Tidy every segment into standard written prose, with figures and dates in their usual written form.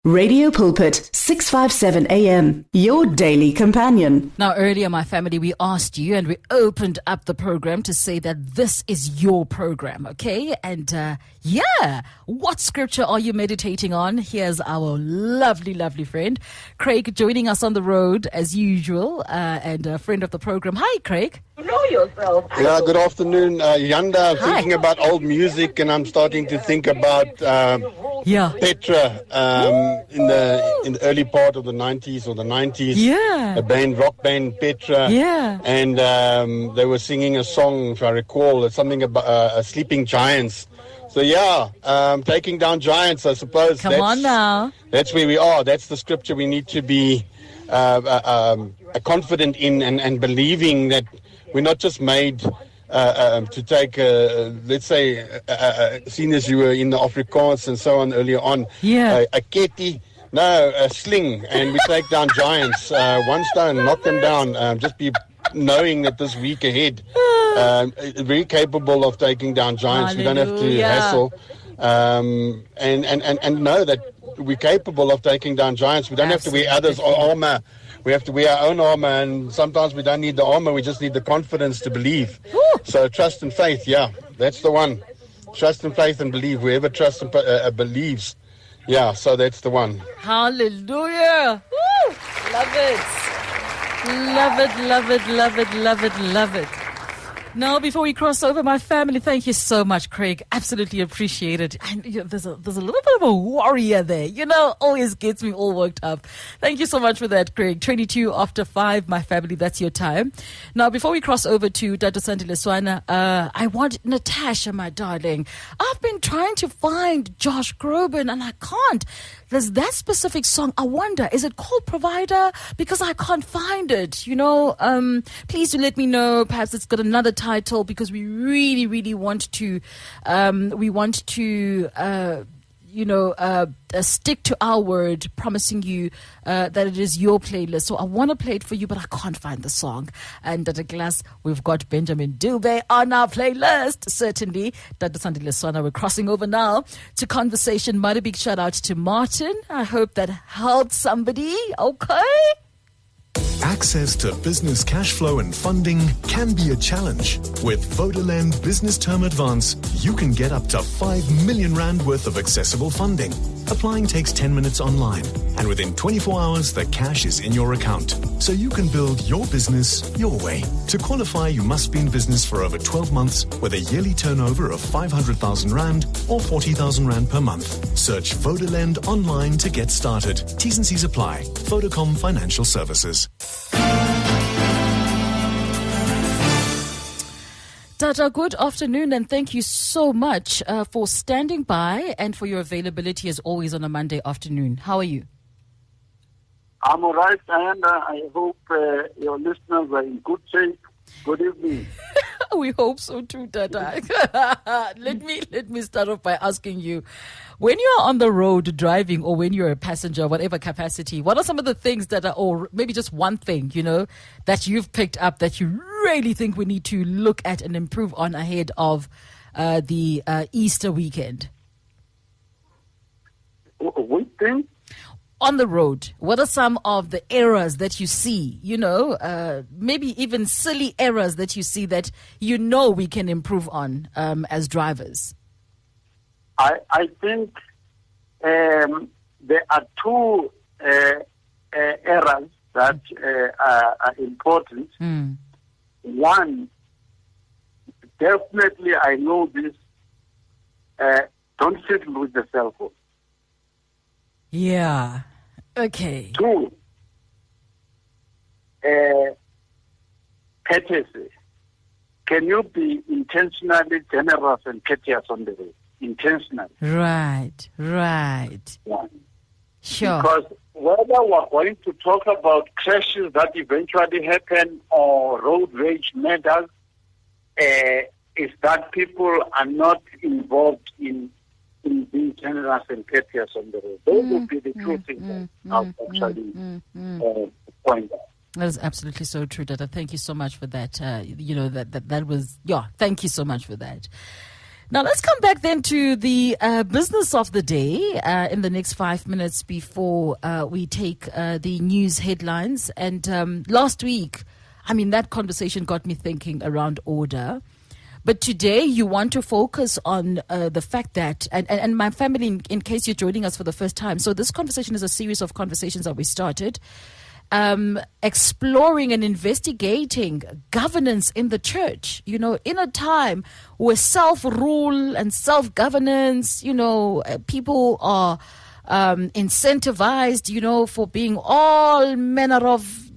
Radio Pulpit, 657 AM, your daily companion. Now, earlier, my family, we asked you and we opened up the program to say that this is your program, okay? And what scripture are you meditating on? Here's our lovely, lovely friend, Craig, joining us on the road as usual, and a friend of the program. Hi, Craig. You know yourself. Yeah, good afternoon, Yanda. I'm thinking about old music, and I'm starting to think about Petra in the early part of the 90s or the 90s. Yeah. A rock band Petra. Yeah. And they were singing a song, if I recall, it's something about sleeping giants. So taking down giants, I suppose. Come on now. That's where we are. That's the scripture we need to be confident in and believing that we're not just made to take, let's say, seeing as you were in the Afrikaans and so on earlier on, a ketty, a sling, and we take down giants. One stone, knock them down. Just be knowing that this week ahead, very capable of taking down giants. Hallelujah. We don't have to hassle, and know that we're capable of taking down giants. We don't have to wear others' armor. We have to wear our own armor, and sometimes we don't need the armor. We just need the confidence to believe. Woo. So trust and faith, that's the one. Trust and faith and believe. Whoever trusts and believes, so that's the one. Hallelujah. Woo. Love it. Love it, love it, love it, love it, love it. Now, before we cross over, my family, thank you so much, Craig. Absolutely appreciate it. And there's a little bit of a warrior there, always gets me all worked up. Thank you so much for that, Craig. 22 after 5, my family, that's your time. Now, before we cross over to Dr. Sandile Swana, I want Natasha, my darling. I've been trying to find Josh Groban and I can't. There's that specific song. I wonder, is it called Provider? Because I can't find it, Please do let me know. Perhaps it's got another title because we really, really want to, stick to our word, promising you that it is your playlist. So I want to play it for you, but I can't find the song. And at a glass, we've got Benjamin Dube on our playlist. Certainly, Dr. Sandile Swana, we're crossing over now to conversation. Mighty big shout out to Martin. I hope that helped somebody. Okay. Access to business cash flow and funding can be a challenge. With Vodalend Business Term Advance, you can get up to 5 million Rand worth of accessible funding. Applying takes 10 minutes online, and within 24 hours, the cash is in your account. So you can build your business your way. To qualify, you must be in business for over 12 months with a yearly turnover of 500,000 Rand or 40,000 Rand per month. Search Vodalend online to get started. T's and C's apply. Vodacom Financial Services. Tata, good afternoon, and thank you so much for standing by and for your availability as always on a Monday afternoon. How are you? I'm all right, and I hope your listeners are in good shape. Good evening. We hope so too, Tata. Let me start off by asking you, when you are on the road driving or when you're a passenger, whatever capacity, what are some of the things that are, or maybe just one thing, that you've picked up that you really think we need to look at and improve on ahead of the Easter weekend? What thing? On the road, what are some of the errors that you see, maybe even silly errors that you see that we can improve on as drivers? I think there are two errors that are important. One, definitely I know this, don't fiddle with the cell phone. Yeah. Okay. Two, courtesy. Can you be intentionally generous and courteous on the road? Intentionally. Right. One. Sure. Because whether we're going to talk about crashes that eventually happen or road rage matters, is that people are not involved in being generous and courteous on the road. Those would be the two things I'll actually point out. That is absolutely so true, Dada. Thank you so much for that. That was, thank you so much for that. Now, let's come back then to the business of the day in the next 5 minutes before we take the news headlines. And last week, that conversation got me thinking around order. But today, you want to focus on the fact that, and my family, in case you're joining us for the first time, so this conversation is a series of conversations that we started. Exploring and investigating governance in the church, in a time where self-rule and self-governance, people are incentivized, for being all manner of,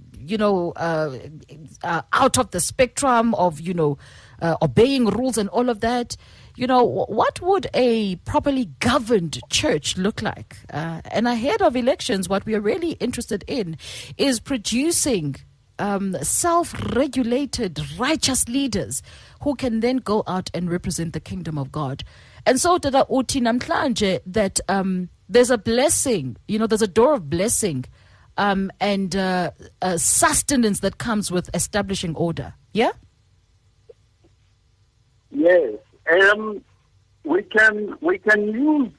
out of the spectrum of, obeying rules and all of that. What would a properly governed church look like? And ahead of elections, what we are really interested in is producing self-regulated, righteous leaders who can then go out and represent the kingdom of God. And so, Dada Uti namhlanje, that there's a blessing, there's a door of blessing and sustenance that comes with establishing order. Yeah? Yes. We can use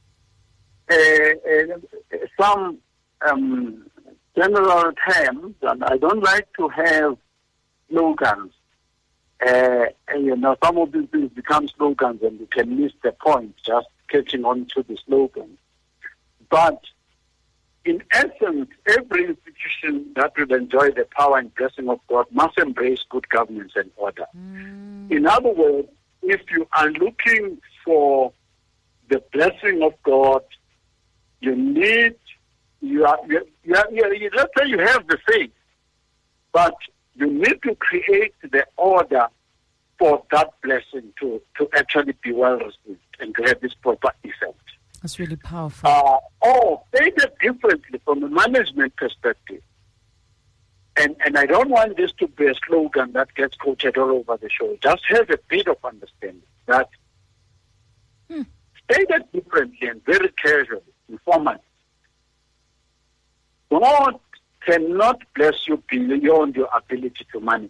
some general terms, and I don't like to have slogans. Some of these things become slogans, and you can miss the point just catching on to the slogan. But in essence, every institution that will enjoy the power and blessing of God must embrace good governance and order. In other words, if you are looking for the blessing of God, let's say you have the faith, but you need to create the order for that blessing to actually be well received and to have this proper effect. That's really powerful. Or stated differently from a management perspective. And I don't want this to be a slogan that gets quoted all over the show. Just have a bit of understanding that stated differently and very casually, informally, God cannot bless you beyond your ability to manage.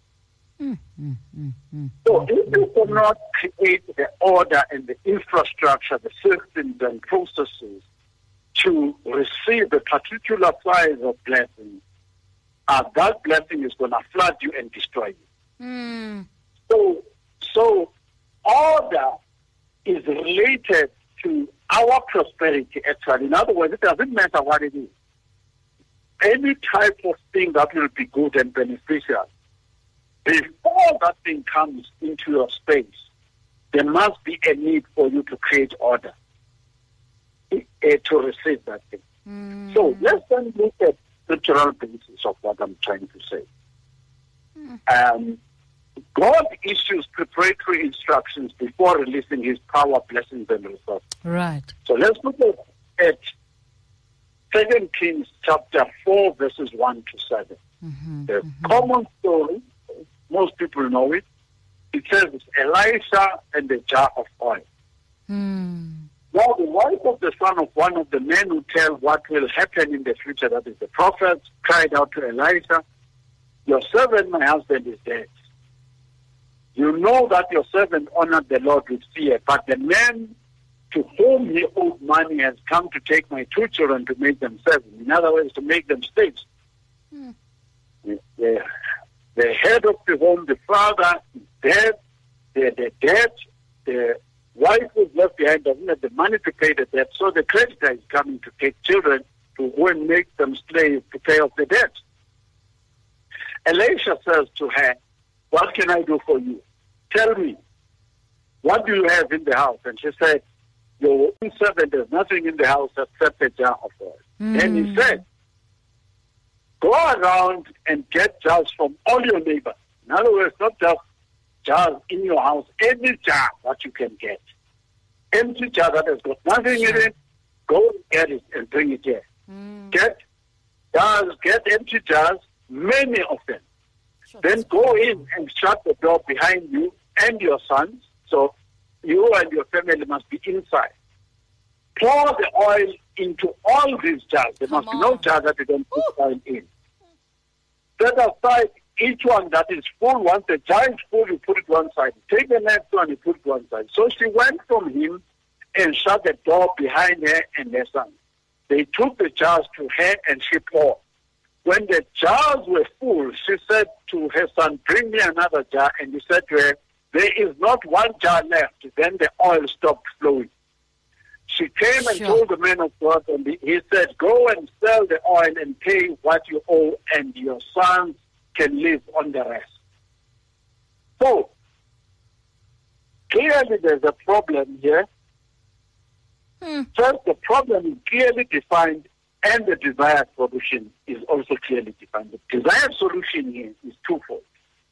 So if you cannot create the order and the infrastructure, the systems and processes to receive a particular size of blessing, that blessing is going to flood you and destroy you. So order is related to our prosperity, actually. In other words, it doesn't matter what it is. Any type of thing that will be good and beneficial, before that thing comes into your space, there must be a need for you to create order to receive that thing. So let's then look at the general basis of what I'm trying to say. God issues preparatory instructions before releasing his power, blessings, and resources. Right. So let's look at 2 Kings chapter 4, verses 1 to 7. The common story, most people know it. It says it's Elisha and the jar of oil. Now, the wife of the son of one of the men who tell what will happen in the future, that is the prophet, cried out to Elisha, "Your servant, my husband, is dead. You know that your servant honored the Lord with fear, but the man to whom he owed money has come to take my 2 children to make them servants." In other words, to make them slaves. The head of the home, the father, is dead. The debt, the wife who's left behind doesn't have the money to pay the debt, so the creditor is coming to take children to go and make them slaves to pay off the debt. Elisha says to her, "What can I do for you? Tell me, what do you have in the house?" And she said, "Your own servant has nothing in the house except a jar of oil." Then he said, "Go around and get jars from all your neighbors." In other words, not just jars in your house, any jar that you can get. Empty jar that has got nothing in it, go and get it and bring it here. Get jars, get empty jars, many of them. Then go in and shut the door behind you and your sons. So you and your family must be inside. Pour the oil into all these jars. There must be no jar that you don't put oil in. Set aside each one that is full. Once the jar is full, you put it one side. Take the next one, you put it one side. So she went from him and shut the door behind her and her son. They took the jars to her and she poured. When the jars were full, she said to her son, bring me another jar. And he said to her, there is not one jar left. Then the oil stopped flowing. She came and told the man of God, and he said, go and sell the oil and pay what you owe, and your sons can live on the rest. So, clearly there's a problem here. First, the problem is clearly defined, and the desired solution is also clearly defined. The desired solution here is twofold.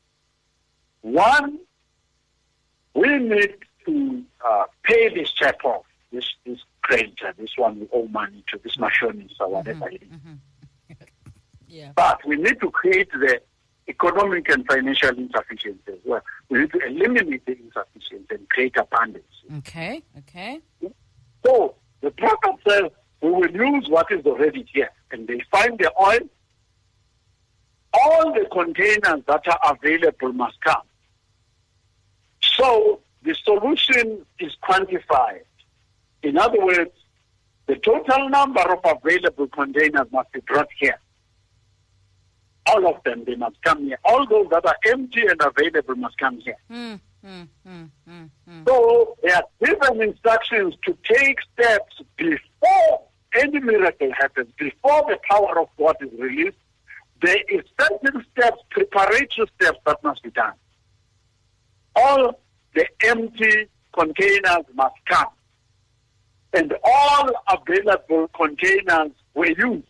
One, we need to pay this chap off. This creditor, this one we owe money to, this machinist or whatever it is. Yeah. But we need to create the economic and financial insufficiency as well. We need to eliminate the insufficiency and create abundance. Okay. So the prophet says we will use what is already here. And they find the oil. All the containers that are available must come. So the solution is quantified. In other words, the total number of available containers must be brought here. All of them, they must come here. All those that are empty and available must come here. So they are given instructions to take steps before any miracle happens, before the power of God is released. There is certain steps, preparatory steps that must be done. All the empty containers must come. And all available containers were used.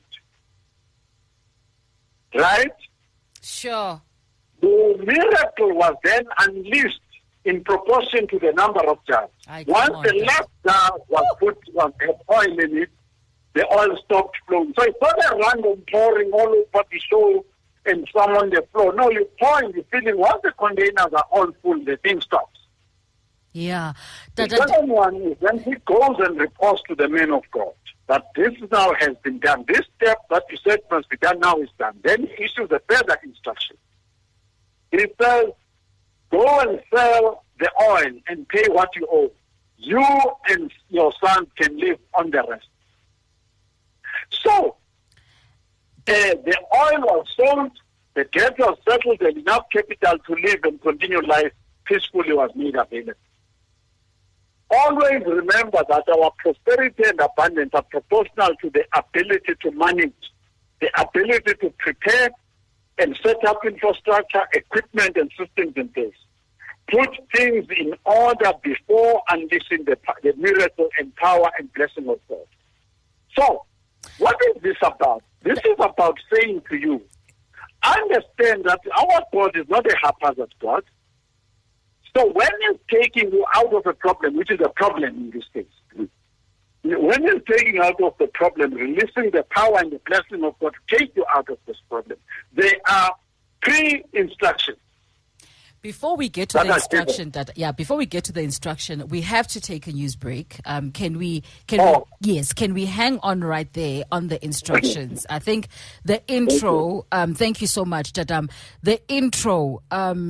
Right? Sure. The miracle was then unleashed in proportion to the number of jars. Once the last jar was had oil in it, the oil stopped flowing. So it's not a random pouring all over the show and some on the floor. No, you pour and you fill in. Once the containers are all full, the thing stops. Yeah. The second one is when he goes and reports to the man of God that this now has been done. This step that you said must be done now is done. Then he issues a further instruction. He says, go and sell the oil and pay what you owe. You and your son can live on the rest. So, the oil was sold, the debt was settled, and enough capital to live and continue life peacefully was made available. Always remember that our prosperity and abundance are proportional to the ability to manage, the ability to prepare and set up infrastructure, equipment, and systems in place. Put things in order before unleashing the miracle and power and blessing of God. So, what is this about? This is about saying to you, understand that our God is not a haphazard God. So when he's taking you out of a problem, which is a problem in this case, when he's taking you out of the problem, releasing the power and the blessing of God to take you out of this problem, there are pre-instructions. Before we get to the instruction, before we get to the instruction, we have to take a news break. Can we hang on right there on the instructions? I think the intro. Thank you so much, Jadam. The intro.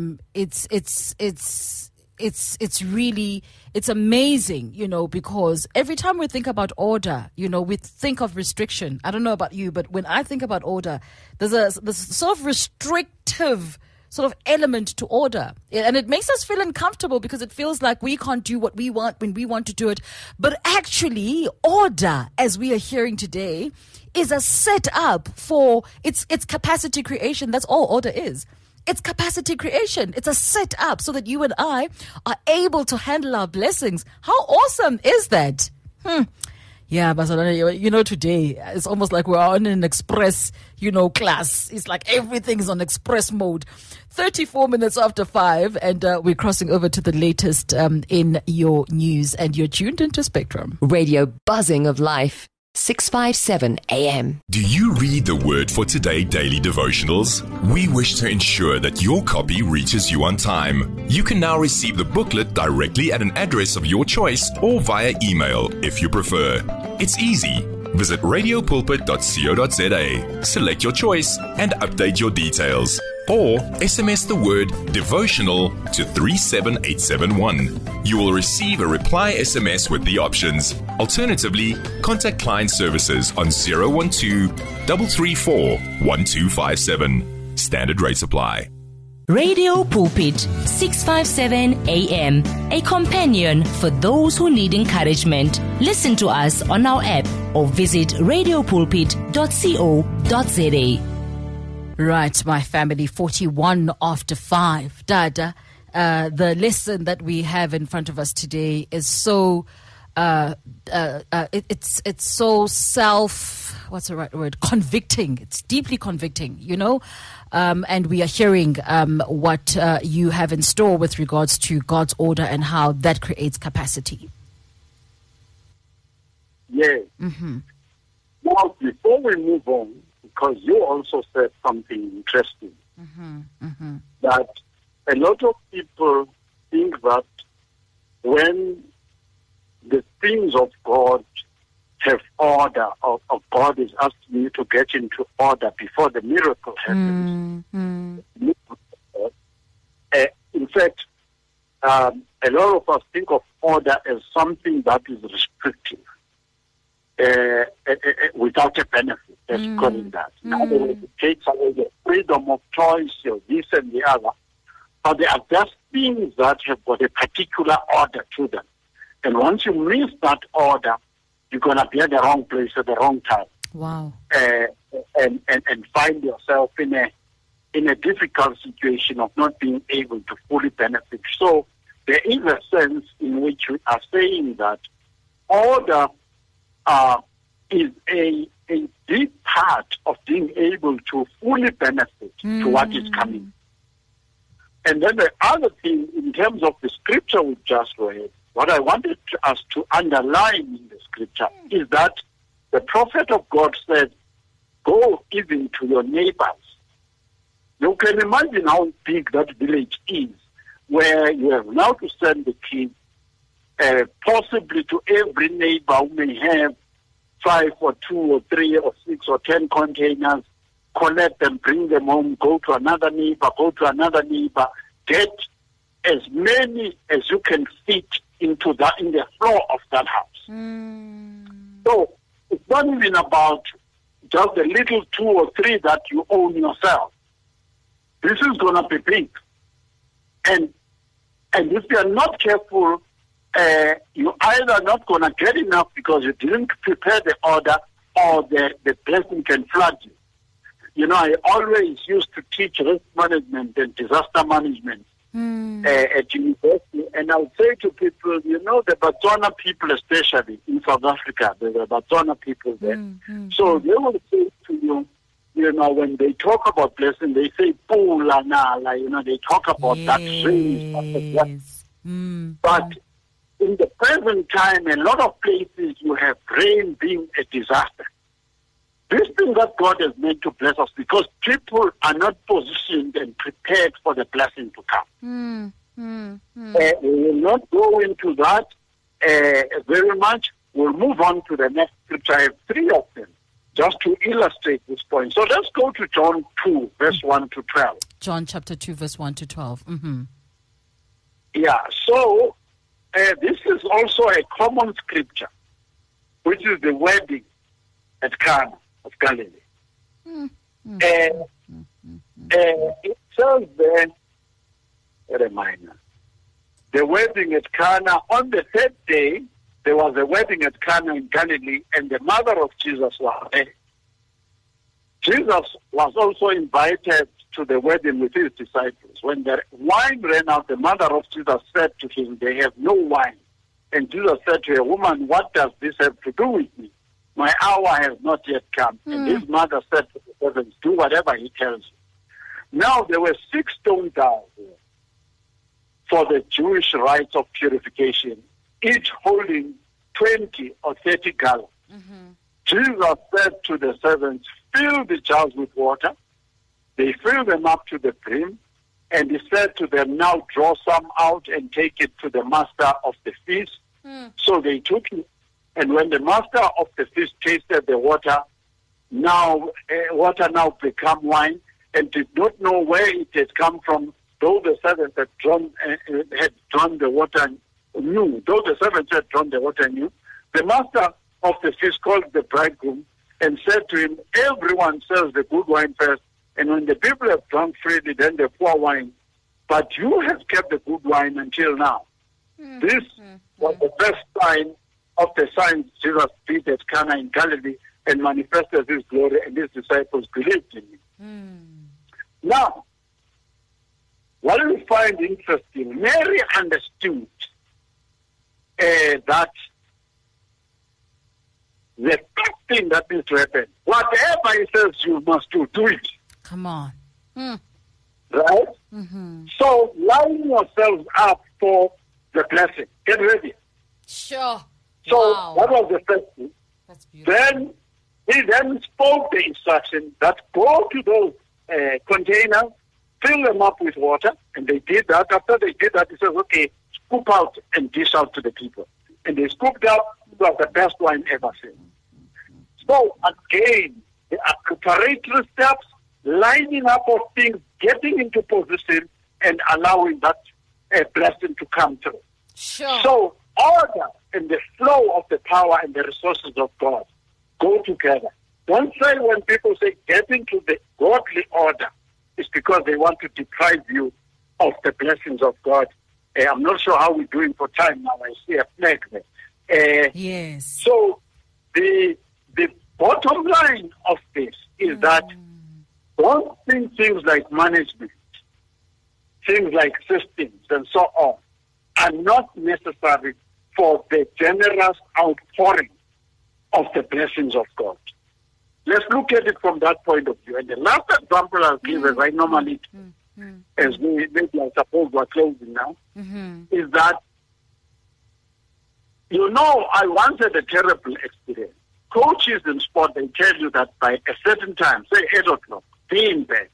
It's amazing, because every time we think about order, we think of restriction. I don't know about you, but when I think about order, there's a sort of restrictive sort of element to order. And it makes us feel uncomfortable because it feels like we can't do what we want when we want to do it. But actually, order, as we are hearing today, is a setup for its capacity creation. That's all order is. It's capacity creation. It's a setup so that you and I are able to handle our blessings. How awesome is that? Yeah, but today it's almost like we're on an express, class. It's like everything is on express mode. 34 minutes after 5, and we're crossing over to the latest in your news, and you're tuned into Spectrum. Radio buzzing of life. 657 AM. Do you read the Word for Today daily devotionals? We wish to ensure that your copy reaches you on time. You can now receive the booklet directly at an address of your choice or via email if you prefer. It's easy. Visit radiopulpit.co.za, select your choice and update your details. or SMS the word devotional to 37871. You will receive a reply SMS with the options. Alternatively, contact client services on 012 334 1257. Standard rates apply. Radio Pulpit, 657 AM, a companion for those who need encouragement. Listen to us on our app or visit radiopulpit.co.za. Right, my family, 41 after 5. Dada, the lesson that we have in front of us today is so, it's so what's the right word? Convicting. It's deeply convicting, you know? And we are hearing what you have in store with regards to God's order and how that creates capacity. Yes. Mm-hmm. Now, before we move on, because you also said something interesting, that a lot of people think that when the things of God have order, or God is asking you to get into order before the miracle happens. In fact, a lot of us think of order as something that is restrictive, without a benefit, as calling that. In other words, it takes away the freedom of choice, this and the other. But there are just things that have got a particular order to them. And once you miss that order, you're going to be at the wrong place at the wrong time. Wow. And find yourself in a difficult situation of not being able to fully benefit. So there is a sense in which we are saying that order is a deep part of being able to fully benefit to what is coming. And then the other thing, in terms of the scripture we just read, what I wanted us to underline in the scripture is that the prophet of God said, go even to your neighbors. You can imagine how big that village is, where you have now to send the kids, possibly to every neighbor who may have 5 or 2 or 3 or 6 or 10 containers, collect them, bring them home, go to another neighbor, get as many as you can fit in the floor of that house. So it's not even about just the little 2 or 3 that you own yourself. This is going to be big. And if you are not careful, you're either not going to get enough because you didn't prepare the order, or the blessing can flood you. You know, I always used to teach risk management and disaster management at university, and I would say to people, you know, the Botswana people, especially in South Africa, the Botswana people there. So they will say to you, you know, when they talk about blessing, they say pula nala, you know, they talk about that rain. But in the present time, a lot of places you have rain being a disaster. This thing that God has made to bless us, because people are not positioned and prepared for the blessing to come. We will not go into that very much. We'll move on to the next scripture. I have 3 of them just to illustrate this point. So let's go to John 2, verse 1 to 12. John chapter 2, verse 1 to 12. Yeah, so this is also a common scripture, which is the wedding at Cana of Galilee. It says there, a reminder, the wedding at Cana, on the 3rd day, there was a wedding at Cana in Galilee, and the mother of Jesus was there. Jesus was also invited to the wedding with his disciples. When the wine ran out, the mother of Jesus said to him, they have no wine. And Jesus said to her, woman, what does this have to do with me? My hour has not yet come. And his mother said to the servants, do whatever he tells you. Now there were 6 stone jars for the Jewish rites of purification, each holding 20 or 30 gallons. Jesus said to the servants, fill the jars with water. They filled them up to the brim, and he said to them, now draw some out and take it to the master of the feast. So they took it, and when the master of the feast tasted the water now become wine, and did not know where it had come from, though the servants had drawn the water, knew. Though the servants had drawn the water, knew. The master of the feast called the bridegroom and said to him, everyone serves the good wine first, and when the people have drunk freely, then the poor wine. But you have kept the good wine until now. This was the first sign of the signs Jesus did at Cana in Galilee and manifested his glory, and his disciples believed in him. Now, what we find interesting, Mary understood that the first thing that needs to happen, whatever he says you must do it. Come on. Right? So line yourselves up for the blessing. Get ready. Sure. So Wow. that was the first thing. That's beautiful. Then he then spoke the instruction that go to those containers, fill them up with water, and they did that. After they did that, he says, okay, scoop out and dish out to the people. And they scooped out. It was the best wine ever seen. So again, there are preparatory steps, lining up of things, getting into position, and allowing that blessing to come through. Sure. So order and the flow of the power and the resources of God go together. Don't say when people say get into the godly order, it's because they want to deprive you of the blessings of God. I'm not sure how we're doing for time now. I see a flag there. Yes. So the bottom line of this is that don't think things like management, things like systems and so on are not necessary for the generous outpouring of the blessings of God. Let's look at it from that point of view. And the last example I'll give, as I normally do, as maybe I suppose we're closing now, is that, I once had a terrible experience. Coaches in sport, they tell you that by a certain time, say 8 o'clock, be in bed.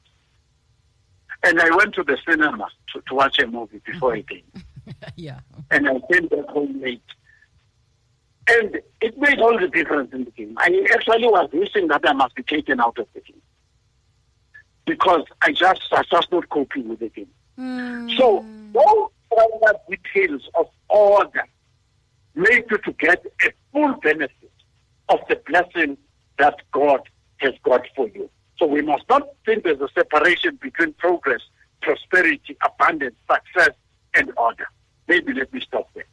And I went to the cinema to watch a movie before I came. Yeah. And I came back home late. And it made all the difference in the game. I actually was wishing that I must be taken out of the game. Because I just not coping with the game. So those other details of order make you to get a full benefit of the blessing that God has got for you. So we must not think there's a separation between progress, prosperity, abundance, success, and order. Maybe let me stop there.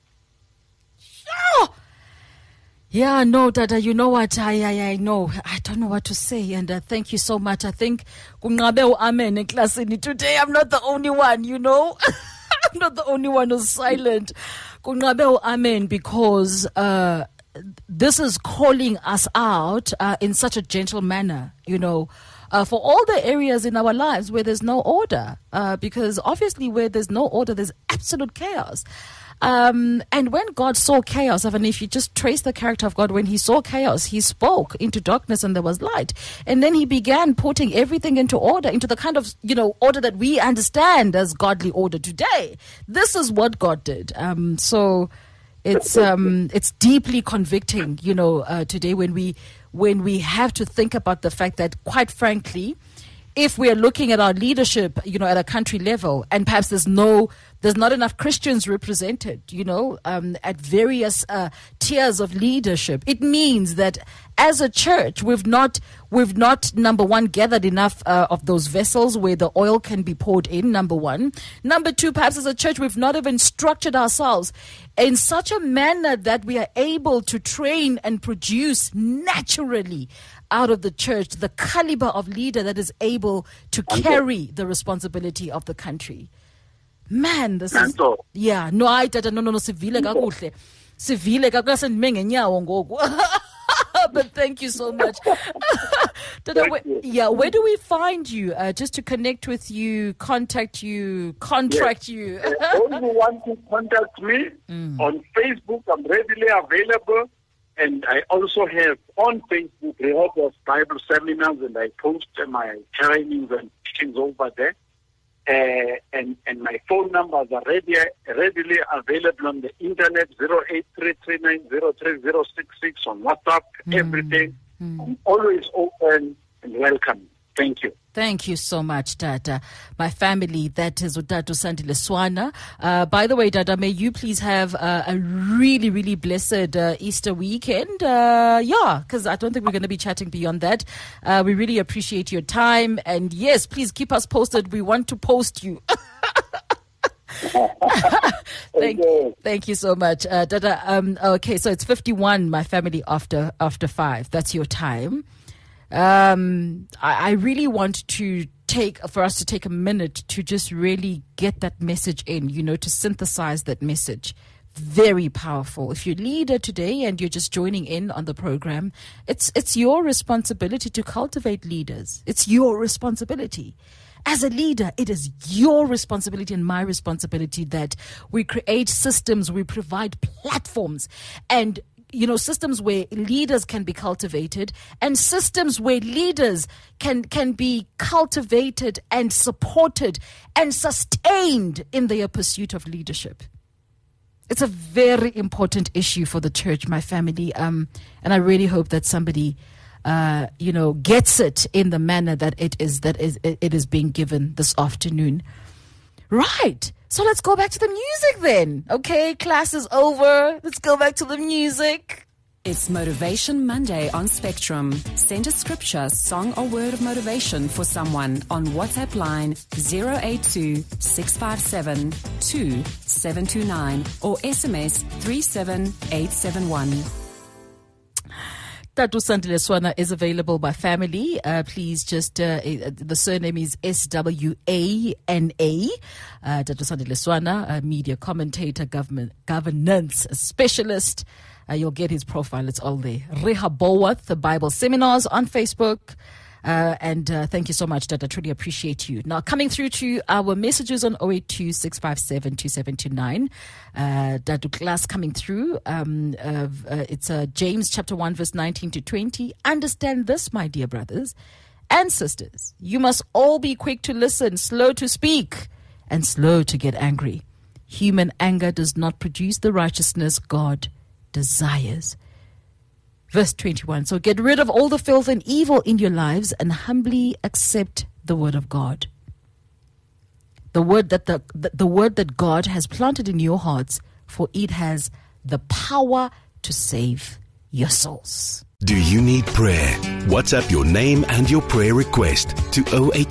Sure. Yeah, no, Dada, you know what? I know. I don't know what to say. And thank you so much. I think kungabe amen in class today. I'm not the only one, I'm not the only one who's silent. Kungabe amen, because this is calling us out in such a gentle manner, for all the areas in our lives where there's no order. Because obviously where there's no order, there's absolute chaos. And when God saw chaos, even if you just trace the character of God, when he saw chaos, he spoke into darkness and there was light. And then he began putting everything into order, into the kind of, order that we understand as godly order today. This is what God did. So it's deeply convicting, today when we have to think about the fact that, quite frankly, if we are looking at our leadership, at a country level, and perhaps there's not enough Christians represented, at various tiers of leadership, it means that as a church, we've not, number one, gathered enough of those vessels where the oil can be poured in, number one. Number two, perhaps as a church, we've not even structured ourselves in such a manner that we are able to train and produce naturally out of the church the caliber of leader that is able to carry the responsibility of the country. Man, this is... Yeah, no, sivile kakuhle ngenyawo ngoku. But thank you so much. Dada, where do we find you? Just to connect with you, contact you, contract you. Those who want to contact me on Facebook, I'm readily available. And I also have on Facebook Rehoboth Bible Seminars, and I post my trainings and teachings over there. And my phone numbers are readily available on the internet, 08339030066 on WhatsApp, everything. I'm always open and welcome. Thank you. Thank you so much, Dada. My family, that is Udatu Sandile Swana. By the way, Dada, may you please have a really, really blessed Easter weekend. Because I don't think we're going to be chatting beyond that. We really appreciate your time. And yes, please keep us posted. We want to post you. Thank you so much. Dada, okay, so it's 51, my family, after 5. That's your time. I really want for us to take a minute to just really get that message in, to synthesize that message. Very powerful. If you're a leader today and you're just joining in on the program, it's your responsibility to cultivate leaders. It's your responsibility. As a leader, it is your responsibility and my responsibility that we create systems, we provide platforms, and systems where leaders can be cultivated, and systems where leaders can be cultivated and supported and sustained in their pursuit of leadership. It's a very important issue for the church, my family, and I really hope that somebody gets it in the manner that it is being given this afternoon. Right. So let's go back to the music then. Okay, class is over. Let's go back to the music. It's Motivation Monday on Spectrum. Send a scripture, song or word of motivation for someone on WhatsApp line 082-657-2729 or SMS 37871. Tatu Sandile Swana is available by family. Please just, the surname is Swana. Tatu Sandile Swana, a media commentator, governance specialist. You'll get his profile. It's all there. Rehoboth, the Bible seminars on Facebook. And thank you so much, Dad. I truly appreciate you. Now, coming through to our messages on 082-657-2729. Dadu class coming through. It's James chapter 1, verse 19 to 20. Understand this, my dear brothers and sisters. You must all be quick to listen, slow to speak, and slow to get angry. Human anger does not produce the righteousness God desires. Verse 21. So get rid of all the filth and evil in your lives and humbly accept the word of God. The word that God has planted in your hearts, for it has the power to save your souls. Do you need prayer? WhatsApp your name and your prayer request to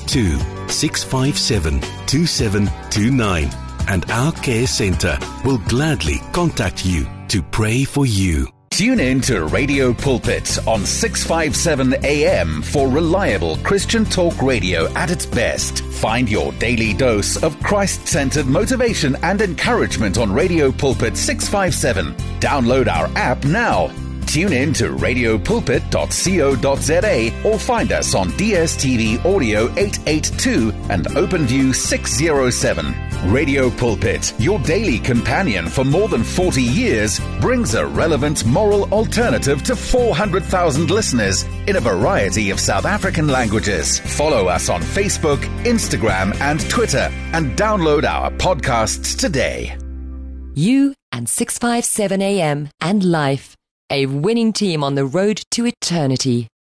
082-657-2729 and our care center will gladly contact you to pray for you. Tune in to Radio Pulpit on 657 AM for reliable Christian talk radio at its best. Find your daily dose of Christ-centered motivation and encouragement on Radio Pulpit 657. Download our app now. Tune in to radiopulpit.co.za or find us on DSTV Audio 882 and OpenView 607. Radio Pulpit, your daily companion for more than 40 years, brings a relevant moral alternative to 400,000 listeners in a variety of South African languages. Follow us on Facebook, Instagram, and Twitter, and download our podcasts today. You and 657 AM and Life, a winning team on the road to eternity.